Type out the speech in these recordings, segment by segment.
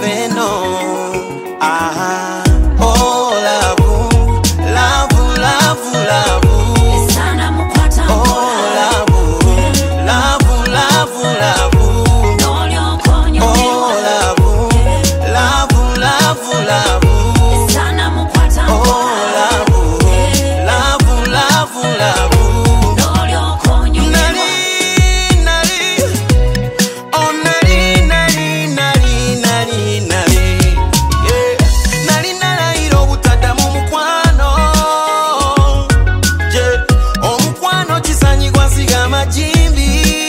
love no. Oh love, love, love, love. Sana mukwata oh love, love, love, love. Nolyo konyo oh love, love, love, love. Sana mukwata oh love, love, love, love. Nolyo konyo Nali, nali, oh nali, nali, nali, nali, nali. Yeah. Nali nalairo butaddamu mukwano. Yeah. Omukwano kisanyigwa siga amajimbi.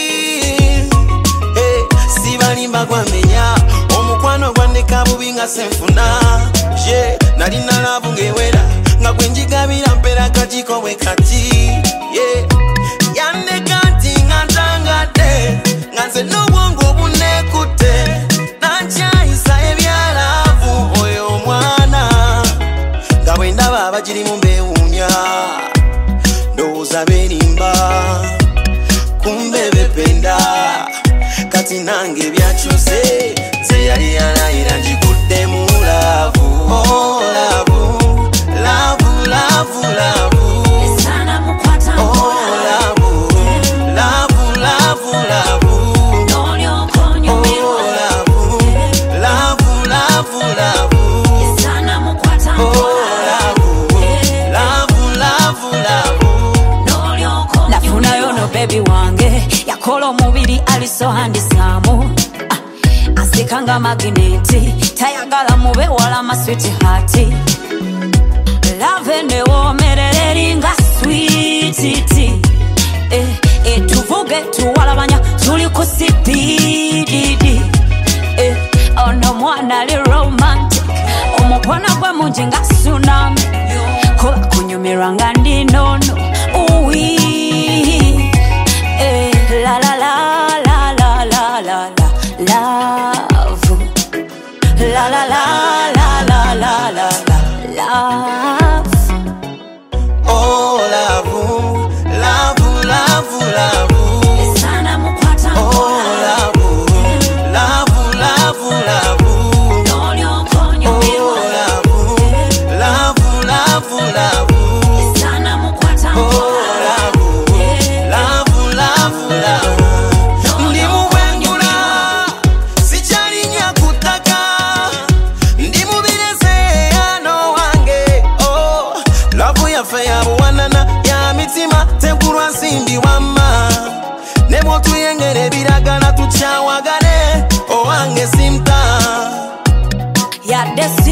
Hey. Sibalimba gwamenya omukwano gwandeka bubi nga senfuna. Yeah. Nali nalabu ngewera nga gwenjigabira mpera kajiko bwe kati. Yeah. Yandeka nti nga ntangate nga nze n'obwongo bunekute nankyayisa ebyalavu oyo omwana nga bwe ndaba abagirimu beewuunya ndowooza beerimba kumbe bependa kati nange byakyuse nze yali yalayira njikuddemu laavu oh laavu laavu laavu laavu Sana mukwata oh laavu laavu laavu laavu Nolyo konyo oh laavu laavu laavu laavu Sana mukwata oh laavu laavu laavu laavu. Nolyo konyo Nafuna yono baby wange yakola omubiri aliso handisamu asikanga magneti tayagala mube wala ma sweetheart Love ne womerere ringa sweet tuvuge tuwalabanya tuli ku CPDD ono mwana ali romantic omukwano gwe mungi nga tsunami kuba kunyumirwa nga ndi nono uwi la la la la la la la la love la la la la la la la la love Oh love, love, love, love. Sana mukwata Oh love, love, love, love. Nolyo konyo Oh love, love, love, love. Sana mukwata Oh love, love, love, love. Ndi muwengula, sikyalinya kutaka. Ndi mubireze ano wange. Oh love yaffe ya buwanana ya mitima tenkulwa nsimbi wamma. Ne bw'otuyengera ebiragala tukyawagane owange simta. yadde